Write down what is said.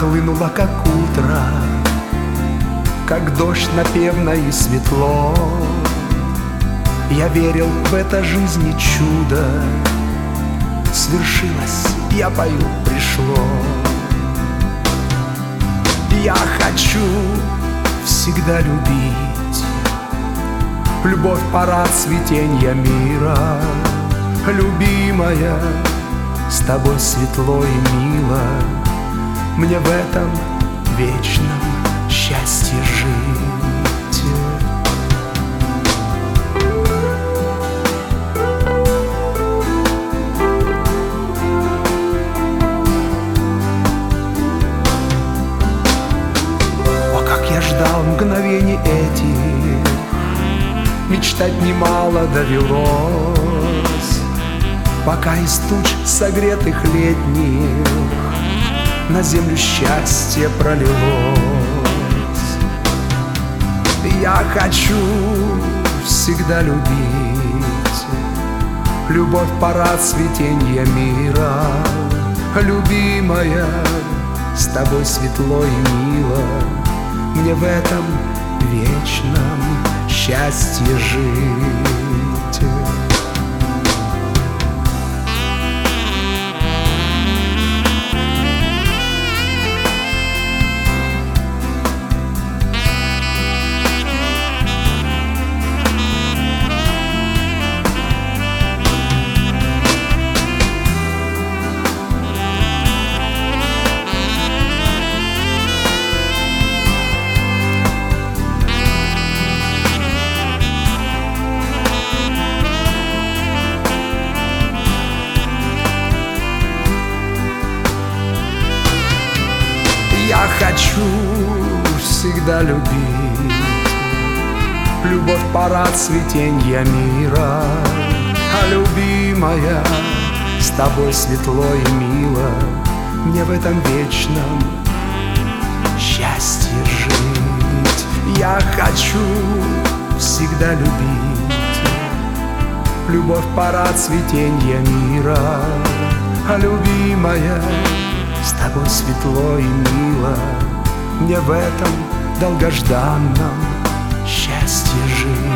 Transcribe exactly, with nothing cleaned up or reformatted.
нахлынула, как утро, как дождь напевно и светло. Я верил в это жизни чудо, свершилось, я пою, пришло. Я хочу всегда любить, любовь парад цветенья мира. Любимая, с тобой светло и мило, мне в этом вечном счастье жить. О, как я ждал мгновений этих, мечтать немало довелось, пока из туч согретых летних на землю счастье пролилось. Я хочу всегда любить, любовь парад цветенья мира. Любимая, с тобой светло и мило, мне в этом вечном счастье жить. Я хочу всегда любить, любовь парад цветенья мира. А любимая, с тобой светло и мило, мне в этом вечном счастье жить. Я хочу всегда любить, любовь парад цветенья мира. А любимая, с тобой светло и мило, мне в этом долгожданном счастье жить.